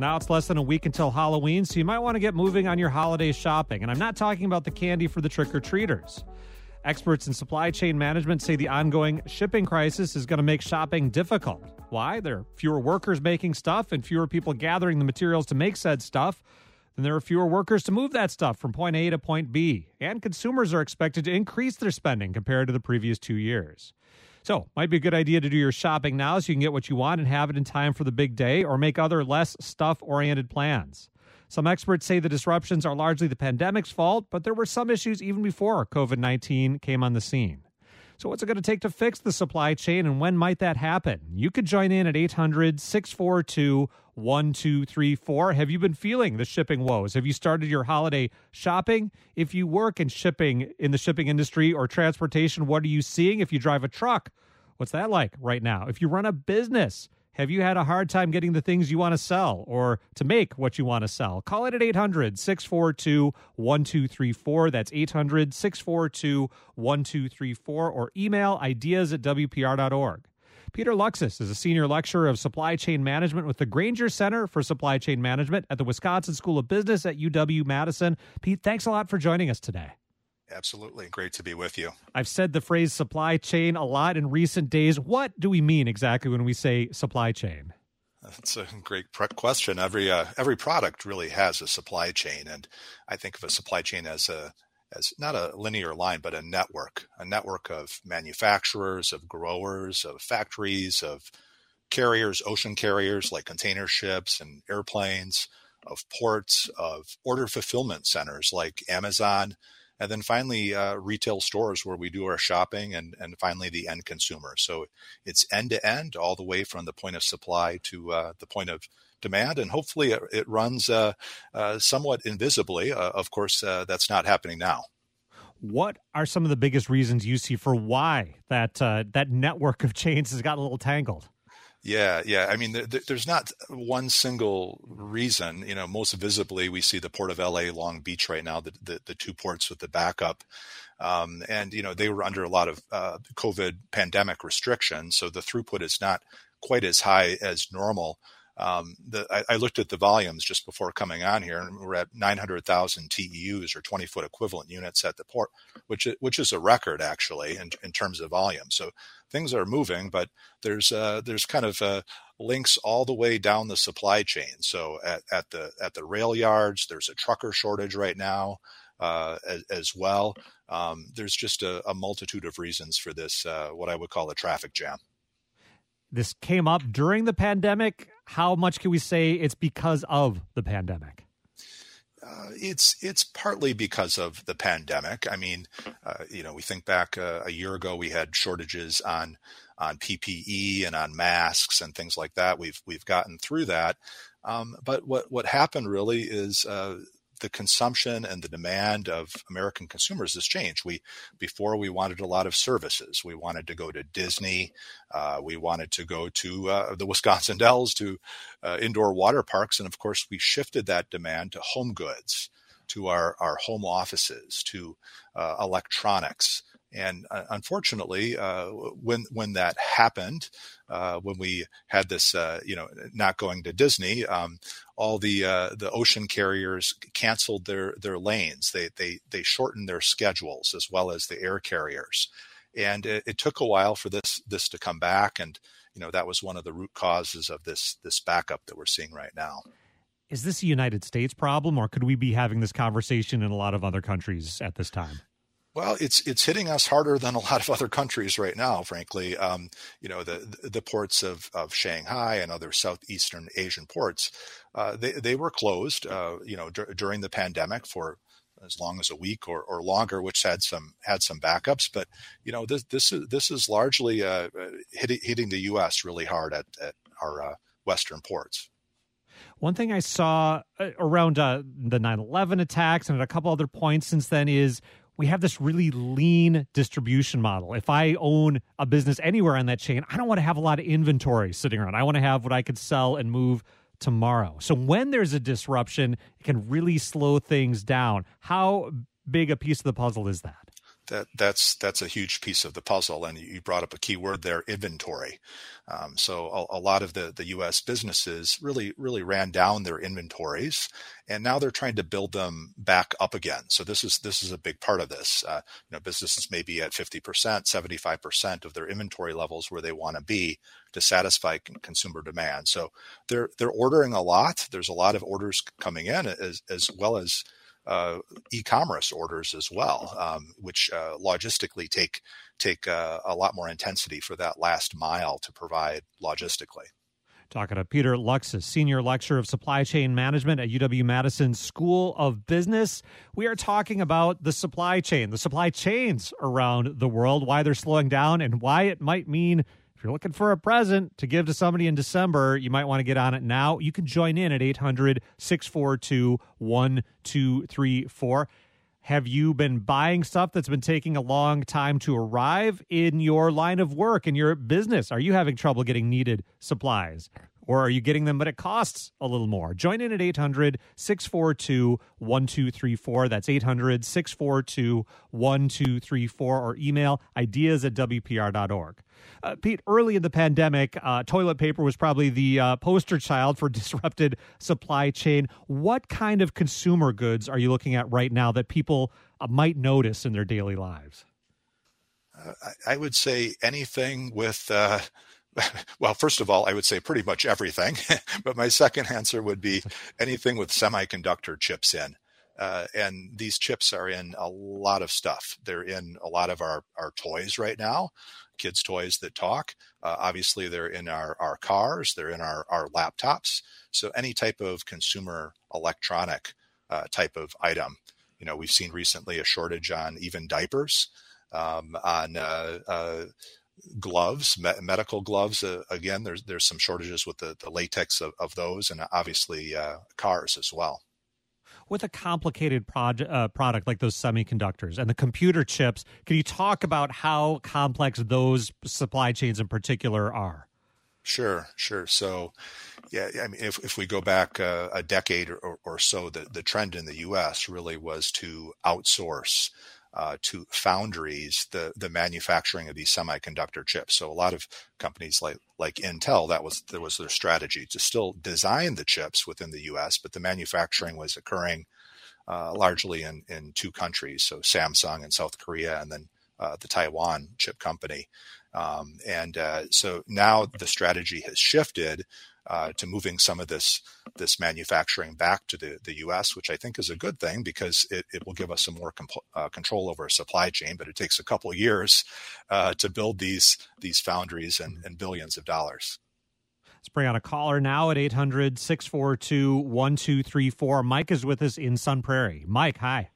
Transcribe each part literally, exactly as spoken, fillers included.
Now it's less than a week until Halloween, so you might want to get moving on your holiday shopping. And I'm not talking about the candy for the trick-or-treaters. Experts in supply chain management say the ongoing shipping crisis is going to make shopping difficult. Why? There are fewer workers making stuff and fewer people gathering the materials to make said stuff. Then there are fewer workers to move that stuff from point A to point B. And consumers are expected to increase their spending compared to the previous two years. So, might be a good idea to do your shopping now so you can get what you want and have it in time for the big day, or make other less stuff-oriented plans. Some experts say the disruptions are largely the pandemic's fault, but there were some issues even before covid nineteen came on the scene. So what's it going to take to fix the supply chain, and when might that happen? You could join in at eight hundred, six four two, one two three four. Have you been feeling the shipping woes? Have you started your holiday shopping? If you work in shipping, in the shipping industry or transportation, what are you seeing? If you drive a truck, what's that like right now? If you run a business, have you had a hard time getting the things you want to sell or to make what you want to sell? Call it at eight hundred, six four two, one two three four. That's eight hundred, six four two, one two three four, or email ideas at w p r dot org. Peter Luxus is a senior lecturer of supply chain management with the Granger Center for Supply Chain Management at the Wisconsin School of Business at U W-Madison. Pete, thanks a lot for joining us today. Absolutely. Great to be with you. I've said the phrase supply chain a lot in recent days. What do we mean exactly when we say supply chain? That's a great question. Every uh, every product really has a supply chain, and I think of a supply chain as a as not a linear line, but a network, a network of manufacturers, of growers, of factories, of carriers, ocean carriers like container ships and airplanes, of ports, of order fulfillment centers like Amazon. And then finally, uh, retail stores where we do our shopping, and, and finally the end consumer. So it's end to end, all the way from the point of supply to uh, the point of demand. And hopefully it, it runs uh, uh, somewhat invisibly. Uh, of course, uh, that's not happening now. What are some of the biggest reasons you see for why that uh, that network of chains has got a little tangled? Yeah, yeah. I mean, there, there's not one single reason. You know, most visibly, we see the Port of L A, Long Beach right now, the, the, the two ports with the backup. Um, and, you know, they were under a lot of uh, COVID pandemic restrictions, so the throughput is not quite as high as normal. Um, the, I, I looked at the volumes just before coming on here, and we're at nine hundred thousand T E Us, or twenty foot equivalent units at the port, which is, which is a record actually in, in terms of volume. So things are moving, but there's uh, there's kind of uh, links all the way down the supply chain. So at, at the at the rail yards, there's a trucker shortage right now uh, as, as well. Um, there's just a, a multitude of reasons for this, uh, what I would call a traffic jam. This came up during the pandemic. How much can we say it's because of the pandemic? Uh, it's it's partly because of the pandemic. I mean, uh, you know, we think back uh, a year ago, we had shortages on on P P E and on masks and things like that. We've we've gotten through that, um, but what what happened really is uh, the consumption and the demand of American consumers has changed. We before we wanted a lot of services. We wanted to go to Disney. Uh, we wanted to go to uh, the Wisconsin Dells, to uh, indoor water parks, and of course, we shifted that demand to home goods, to our our home offices, to uh, electronics. And uh, unfortunately, uh, when when that happened, uh, when we had this, uh, you know, not going to Disney, um, all the uh, the ocean carriers canceled their their lanes. They they they shortened their schedules, as well as the air carriers, and it, it took a while for this this to come back. And you know, that was one of the root causes of this this backup that we're seeing right now. Is this a United States problem, or could we be having this conversation in a lot of other countries at this time? Well, it's it's hitting us harder than a lot of other countries right now, frankly. Um, you know, the the ports of, of Shanghai and other Southeastern Asian ports, uh, they they were closed, uh, you know, d- during the pandemic for as long as a week or, or longer, which had some had some backups. But you know, this this is this is largely uh, hitting hitting the U S really hard at at our uh, Western ports. One thing I saw around uh, the nine eleven attacks and at a couple other points since then is we have this really lean distribution model. If I own a business anywhere on that chain, I don't want to have a lot of inventory sitting around. I want to have what I could sell and move tomorrow. So when there's a disruption, it can really slow things down. How big a piece of the puzzle is that? that that's that's a huge piece of the puzzle. And you brought up a key word there, inventory. Um, so a, a lot of the, the U S businesses really, really ran down their inventories, and now they're trying to build them back up again. So this is this is a big part of this. Uh, you know, businesses may be at fifty percent, seventy-five percent of their inventory levels where they want to be to satisfy con- consumer demand. So they're they're ordering a lot. There's a lot of orders coming in, as as well as uh, e-commerce orders as well, um, which uh, logistically take take uh, a lot more intensity for that last mile to provide logistically. Talking to Peter Luxus, Senior Lecturer of Supply Chain Management at U W-Madison School of Business. We are talking about the supply chain, the supply chains around the world, why they're slowing down, and why it might mean if you're looking for a present to give to somebody in December, you might want to get on it now. You can join in at eight hundred, six four two, one two three four. Have you been buying stuff that's been taking a long time to arrive in your line of work, in your business? Are you having trouble getting needed supplies? Or are you getting them, but it costs a little more? Join in at eight hundred, six four two, one two three four. That's eight hundred, six four two, one two three four, or email ideas at w p r dot org. Uh, Pete, early in the pandemic, uh, toilet paper was probably the uh, poster child for disrupted supply chain. What kind of consumer goods are you looking at right now that people uh, might notice in their daily lives? Uh, I would say anything with... Uh... Well, first of all, I would say pretty much everything, but my second answer would be anything with semiconductor chips in. Uh, and these chips are in a lot of stuff. They're in a lot of our, our toys right now, kids' toys that talk. Uh, obviously, they're in our, our cars. They're in our, our laptops. So any type of consumer electronic uh, type of item. You know, we've seen recently a shortage on even diapers, um, on uh, uh gloves, me- medical gloves. Uh, again, there's there's some shortages with the, the latex of, of those, and obviously uh, cars as well. With a complicated project, uh, product like those semiconductors and the computer chips, can you talk about how complex those supply chains in particular are? Sure, sure. So, yeah, I mean, if, if we go back uh, a decade or, or so, the, the trend in the U S really was to outsource Uh, to foundries, the the manufacturing of these semiconductor chips. So a lot of companies like like Intel, that was that was their strategy, to still design the chips within the U S, but the manufacturing was occurring uh, largely in in two countries, so Samsung in South Korea, and then uh, the Taiwan chip company. Um, and uh, so now the strategy has shifted uh, to moving some of this this manufacturing back to the, the U S, which I think is a good thing because it, it will give us some more comp- uh, control over our supply chain. But it takes a couple of years uh, to build these these foundries and, and billions of dollars. Let's bring on a caller now at eight hundred, six four two, one two three four. Mike is with us in Sun Prairie. Mike, hi.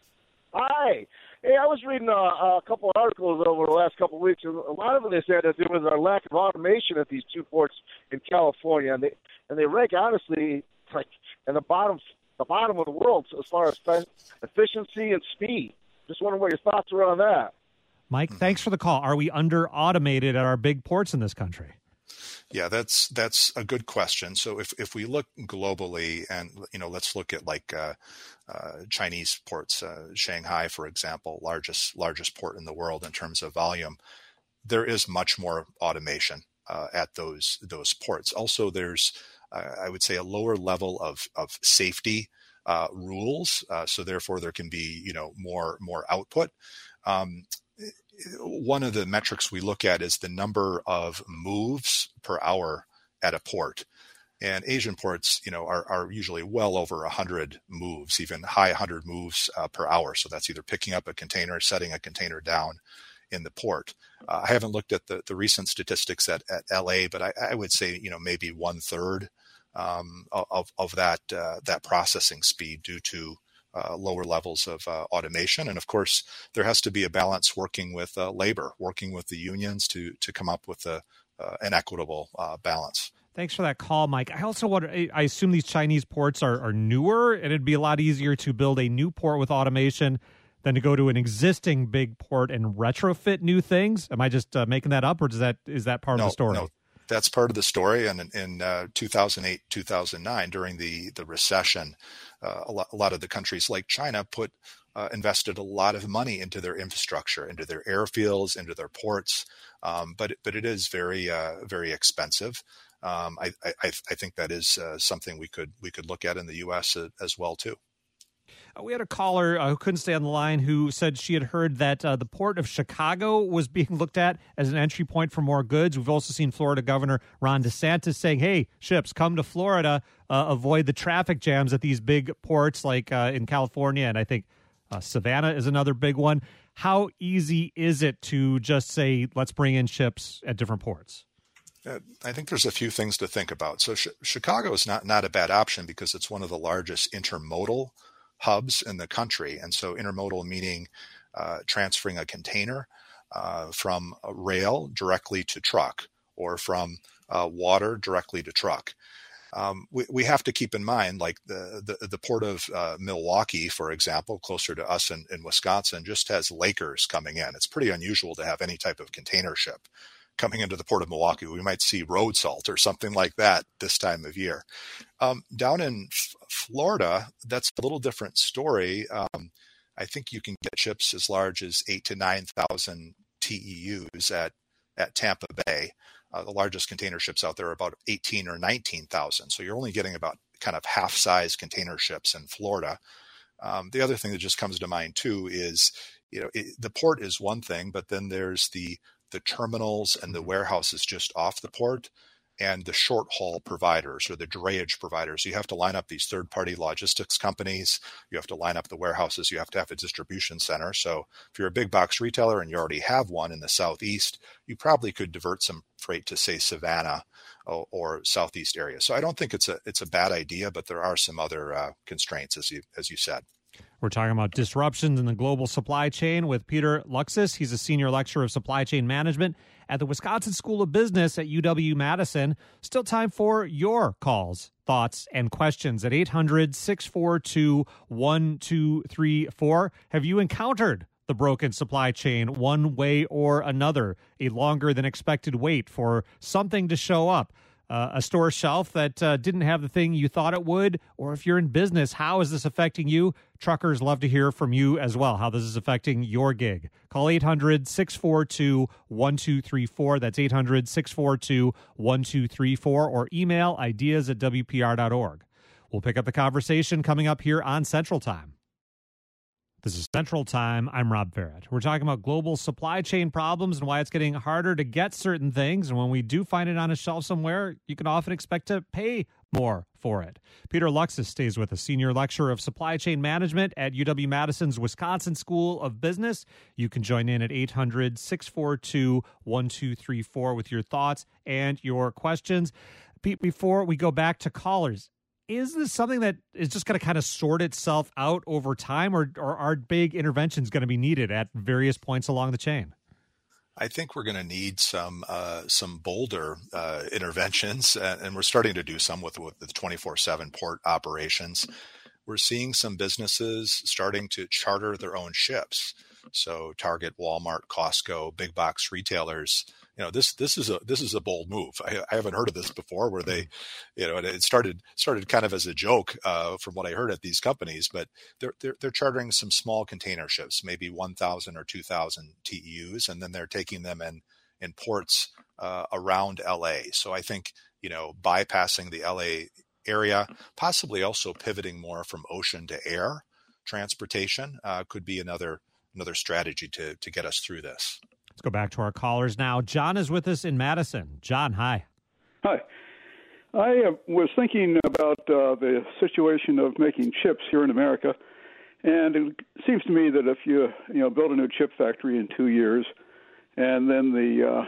Hi. Hey, I was reading a, a couple of articles over the last couple of weeks, and a lot of them they said that there was a lack of automation at these two ports in California, and they and they rank honestly like in the bottom the bottom of the world as far as efficiency and speed. Just wondering what your thoughts were on that. Mike, thanks for the call. Are we under automated at our big ports in this country? Yeah, that's that's a good question. So if, if we look globally, and you know, let's look at like uh, uh, Chinese ports, uh, Shanghai, for example, largest largest port in the world in terms of volume. There is much more automation uh, at those those ports. Also, there's uh, I would say a lower level of of safety uh, rules, uh, so therefore there can be you know more more output. Um, One of the metrics we look at is the number of moves per hour at a port. And Asian ports, you know, are, are usually well over one hundred moves, even high one hundred moves uh, per hour. So that's either picking up a container, setting a container down in the port. Uh, I haven't looked at the, the recent statistics at, at L A, but I, I would say, you know, maybe one third um, of, of that, uh, that processing speed due to Uh, lower levels of uh, automation. And of course, there has to be a balance working with uh, labor, working with the unions to to come up with a, uh, an equitable uh, balance. Thanks for that call, Mike. I also wonder, I assume these Chinese ports are, are newer, and it'd be a lot easier to build a new port with automation than to go to an existing big port and retrofit new things. Am I just uh, making that up, or does that is that part no, of the story? No. That's part of the story. And in, in uh, two thousand eight, two thousand nine, during the, the recession, uh, a, lot, a lot of the countries like China put uh, invested a lot of money into their infrastructure, into their airfields, into their ports. Um, but but it is very uh, very expensive. Um, I, I I think that is uh, something we could we could look at in the U S as well too. We had a caller uh, who couldn't stay on the line who said she had heard that uh, the port of Chicago was being looked at as an entry point for more goods. We've also seen Florida Governor Ron DeSantis saying, hey, ships, come to Florida, uh, avoid the traffic jams at these big ports like uh, in California. And I think uh, Savannah is another big one. How easy is it to just say, let's bring in ships at different ports? Uh, I think there's a few things to think about. So sh- Chicago is not, not a bad option because it's one of the largest intermodal hubs in the country. And so intermodal meaning uh, transferring a container uh, from a rail directly to truck or from uh, water directly to truck. Um, we, we have to keep in mind, like the, the, the port of uh, Milwaukee, for example, closer to us in, in Wisconsin, just has Lakers coming in. It's pretty unusual to have any type of container ship coming into the port of Milwaukee. We might see road salt or something like that this time of year. Um, down in F- Florida, that's a little different story. Um, I think you can get ships as large as eight to nine thousand T E Us at at Tampa Bay. Uh, the largest container ships out there are about eighteen or nineteen thousand. So you're only getting about kind of half-size container ships in Florida. Um, the other thing that just comes to mind too is, you know, it, the port is one thing, but then there's the the terminals and the warehouses just off the port and the short haul providers or the drayage providers. You have to line up these third-party logistics companies. You have to line up the warehouses. You have to have a distribution center. So if you're a big box retailer and you already have one in the Southeast, you probably could divert some freight to, say, Savannah or, or Southeast area. So I don't think it's a it's a bad idea, but there are some other uh, constraints, as you as you said. We're talking about disruptions in the global supply chain with Peter Luxus. He's a senior lecturer of supply chain management at the Wisconsin School of Business at U W-Madison. Still time for your calls, thoughts, and questions at eight hundred, six four two, one two three four. Have you encountered the broken supply chain one way or another? A longer than expected wait for something to show up? Uh, a store shelf that uh, didn't have the thing you thought it would? Or if you're in business, how is this affecting you? Truckers love to hear from you as well, how this is affecting your gig. Call eight hundred, six four two, one two three four. That's eight hundred, six four two, one two three four. Or email ideas at W P R dot org. We'll pick up the conversation coming up here on Central Time. This is Central Time. I'm Rob Barrett. We're talking about global supply chain problems and why it's getting harder to get certain things. And when we do find it on a shelf somewhere, you can often expect to pay more for it. Peter Luxus stays with us, senior lecturer of supply chain management at U W-Madison's Wisconsin School of Business. You can join in at eight hundred, six four two, one two three four with your thoughts and your questions. Pete, before we go back to callers, is this something that is just going to kind of sort itself out over time, or, or are big interventions going to be needed at various points along the chain? I think we're going to need some uh, some bolder uh, interventions, and we're starting to do some with, with the twenty-four seven port operations. We're seeing some businesses starting to charter their own ships. So Target, Walmart, Costco, big box retailers. You know, this this is a this is a bold move. I, I haven't heard of this before, where they, you know, it started started kind of as a joke uh, from what I heard at these companies, but they're they're, they're chartering some small container ships, maybe one thousand or two thousand T E Us, and then they're taking them in in ports uh, around L A. So I think, you know, bypassing the L A area, possibly also pivoting more from ocean to air transportation uh, could be another another strategy to to get us through this. Let's go back to our callers now. John is with us in Madison. John, hi. Hi. I uh, was thinking about uh, the situation of making chips here in America, and it seems to me that if you you know build a new chip factory in two years, and then the uh,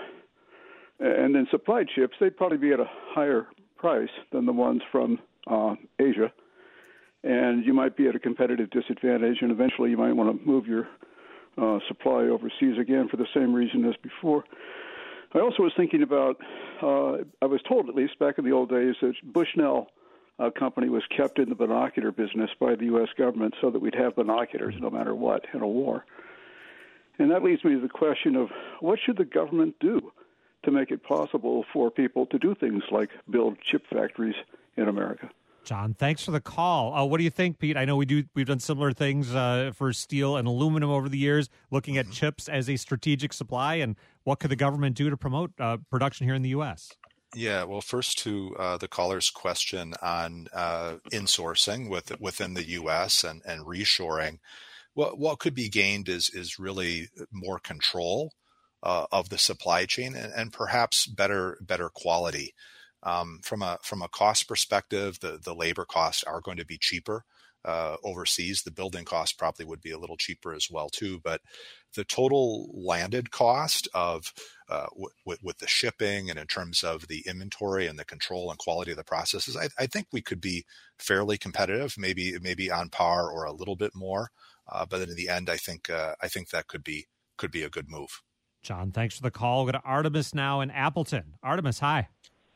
and then supply chips, they'd probably be at a higher price than the ones from uh, Asia, and you might be at a competitive disadvantage, and eventually you might want to move your Uh, supply overseas again for the same reason as before. I also was thinking about, uh, I was told at least back in the old days that Bushnell uh, company was kept in the binocular business by the U S government so that we'd have binoculars no matter what in a war. And that leads me to the question of what should the government do to make it possible for people to do things like build chip factories in America? John, thanks for the call. Uh, what do you think, Pete? I know we do. We've done similar things uh, for steel and aluminum over the years, looking at mm-hmm. chips as a strategic supply. And what could the government do to promote uh, production here in the U S? Yeah, well, first to uh, the caller's question on uh, insourcing with, within the U S and, and reshoring. What what could be gained is is really more control uh, of the supply chain and, and perhaps better better quality. Um, from a from a cost perspective, the, the labor costs are going to be cheaper uh, overseas. The building cost probably would be a little cheaper as well too. But the total landed cost of uh, w- w- with the shipping and in terms of the inventory and the control and quality of the processes, I, I think we could be fairly competitive, maybe maybe on par or a little bit more. Uh, but in the end, I think uh, I think that could be could be a good move. John, thanks for the call. We'll go to Artemis now in Appleton. Artemis, hi.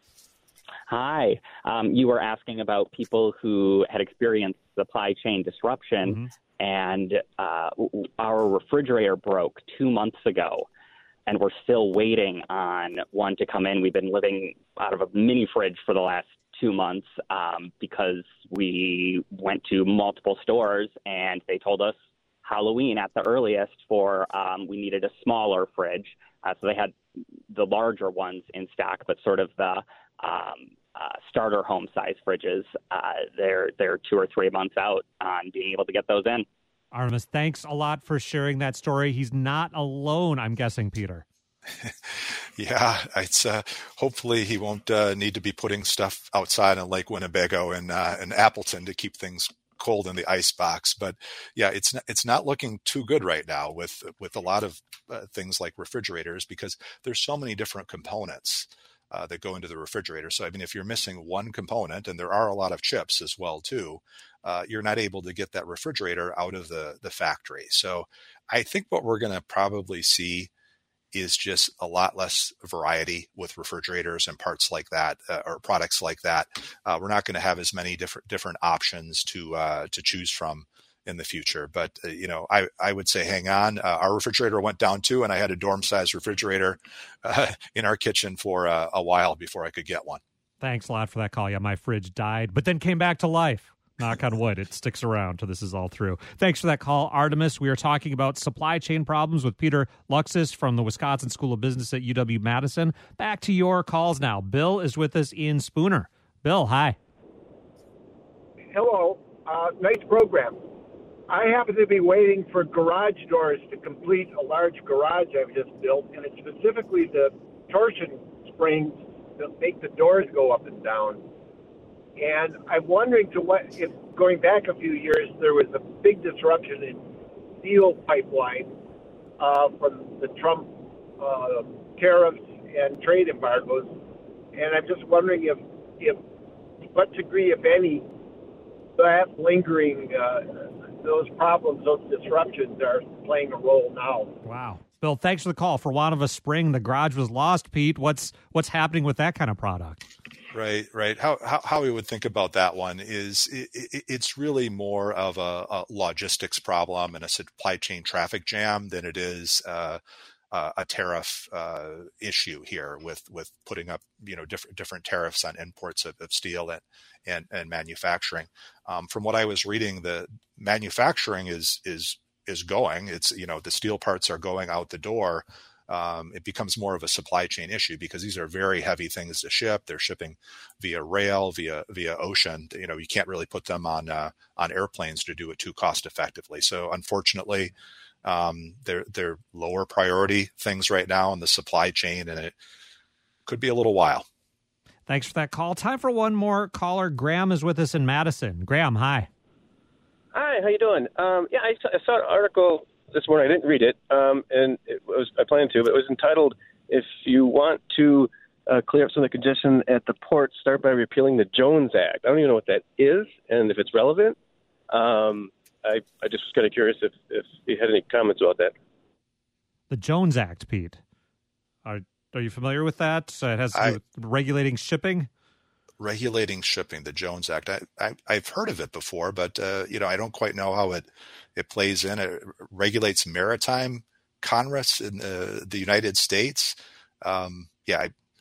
Hi. Um, you were asking about people who had experienced supply chain disruption, mm-hmm. and uh, our refrigerator broke two months ago, and we're still waiting on one to come in. We've been living out of a mini fridge for the last two months um, because we went to multiple stores, and they told us Halloween at the earliest for um, we needed a smaller fridge. Uh, so they had the larger ones in stock, but sort of the um, uh, starter home size fridges, uh, they're, they're two or three months out on being able to get those in. Artemis, thanks a lot for sharing that story. He's not alone, I'm guessing, Peter. Yeah, it's uh, hopefully he won't uh, need to be putting stuff outside in Lake Winnebago and uh, in Appleton to keep things cold in the ice box. But yeah, it's not, it's not looking too good right now with with a lot of uh, things like refrigerators, because there's so many different components uh, that go into the refrigerator. So I mean, if you're missing one component, and there are a lot of chips as well too, uh, you're not able to get that refrigerator out of the the factory. So I think what we're going to probably see is just a lot less variety with refrigerators and parts like that, uh, or products like that. Uh, we're not going to have as many different different options to uh, to choose from in the future. But uh, you know, I I would say hang on. Uh, our refrigerator went down too, and I had a dorm size refrigerator uh, in our kitchen for uh, a while before I could get one. Thanks a lot for that call. Yeah, my fridge died, but then came back to life. Knock on wood, it sticks around till this is all through. Thanks for that call, Artemis. We are talking about supply chain problems with Peter Luxus from the Wisconsin School of Business at U W-Madison. Back to your calls now. Bill is with us in Spooner. Bill, hi. Hello. Uh, nice program. I happen to be waiting for garage doors to complete a large garage I've just built, and it's specifically the torsion springs that make the doors go up and down. And I'm wondering to what, if going back a few years, there was a big disruption in steel pipeline uh, from the Trump uh, tariffs and trade embargoes. And I'm just wondering if, if what degree, if any, that lingering, uh, those problems, those disruptions are playing a role now. Wow. Bill, thanks for the call. For want of a spring, the garage was lost, Pete. What's what's happening with that kind of product? Right, right. How, how how we would think about that one is it, it, it's really more of a, a logistics problem and a supply chain traffic jam than it is uh, uh, a tariff uh, issue here with, with putting up you know different different tariffs on imports of, of steel and and, and manufacturing. Um, from what I was reading, the manufacturing is is is going. It's you know the steel parts are going out the door. Um, it becomes more of a supply chain issue because these are very heavy things to ship. They're shipping via rail, via via ocean. You know, you can't really put them on uh, on airplanes to do it too cost effectively. So unfortunately, um, they're they're lower priority things right now in the supply chain, and it could be a little while. Thanks for that call. Time for one more caller. Graham is with us in Madison. Graham, hi. Hi, how you doing? Um, yeah, I saw, I saw an article this morning. I didn't read it, um, and it was I planned to, but it was entitled, "If you want to uh, clear up some of the congestion at the port, start by repealing the Jones Act." I don't even know what that is, and if it's relevant. Um, I, I just was kind of curious if, if you had any comments about that. The Jones Act, Pete. Are are you familiar with that? Uh, it has to do I, with regulating shipping. Regulating shipping, the Jones Act. I, I, I've heard of it before, but uh, you know, I don't quite know how it, it plays in. It regulates maritime commerce in uh, the United States. Um, yeah, I,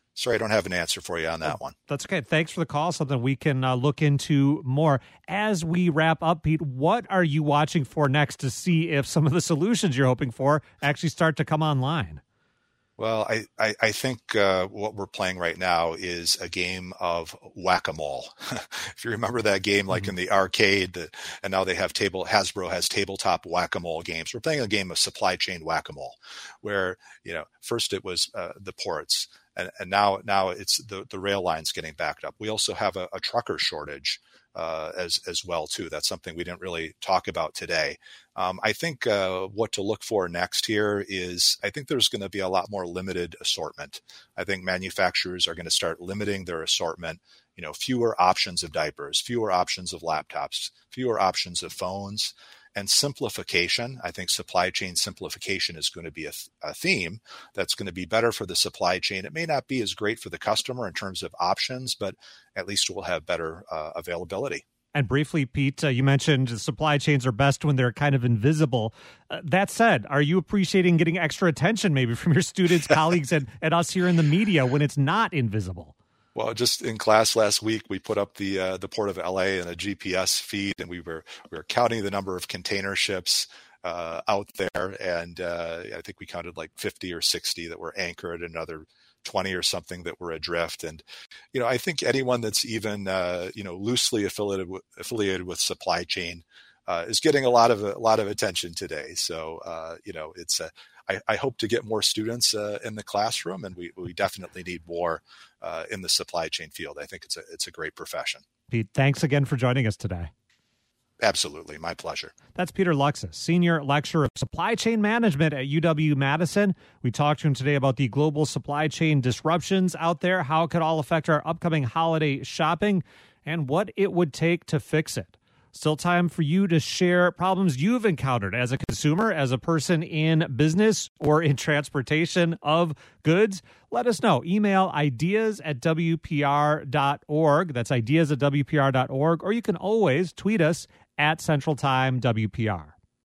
Sorry, I don't have an answer for you on that one. That's okay. Thanks for the call. Something we can uh, look into more. As we wrap up, Pete, what are you watching for next to see if some of the solutions you're hoping for actually start to come online? Well, I, I, I think uh, what we're playing right now is a game of whack-a-mole. If you remember that game, like mm-hmm. in the arcade, the, and now they have table, Hasbro has tabletop whack-a-mole games. We're playing a game of supply chain whack-a-mole, where, you know, first it was uh, the ports, and, and now now it's the, the rail lines getting backed up. We also have a, a trucker shortage uh, as as well too. That's something we didn't really talk about today. Um, I think uh, what to look for next here is I think there's going to be a lot more limited assortment. I think manufacturers are going to start limiting their assortment. You know, fewer options of diapers, fewer options of laptops, fewer options of phones, and simplification. I think supply chain simplification is going to be a, th- a theme that's going to be better for the supply chain. It may not be as great for the customer in terms of options, but at least we'll have better uh, availability. And briefly, Pete, uh, you mentioned the supply chains are best when they're kind of invisible. Uh, that said, are you appreciating getting extra attention maybe from your students, colleagues, and, and us here in the media when it's not invisible? Well, just in class last week, we put up the uh, the Port of L A and a G P S feed, and we were we were counting the number of container ships uh, out there, and uh, I think we counted like fifty or sixty that were anchored, and another twenty or something that were adrift. And you know, I think anyone that's even uh, you know loosely affiliated with, affiliated with supply chain uh, is getting a lot of a lot of attention today. So uh, you know, it's a I, I hope to get more students uh, in the classroom, and we, we definitely need more uh, in the supply chain field. I think it's a it's a great profession. Pete, thanks again for joining us today. Absolutely. My pleasure. That's Peter Luxus, Senior Lecturer of Supply Chain Management at U W-Madison. We talked to him today about the global supply chain disruptions out there, how it could all affect our upcoming holiday shopping, and what it would take to fix it. Still time for you to share problems you've encountered as a consumer, as a person in business or in transportation of goods. Let us know. Email ideas at W P R dot org. That's ideas at W P R dot org. Or you can always tweet us at Central Time W P R.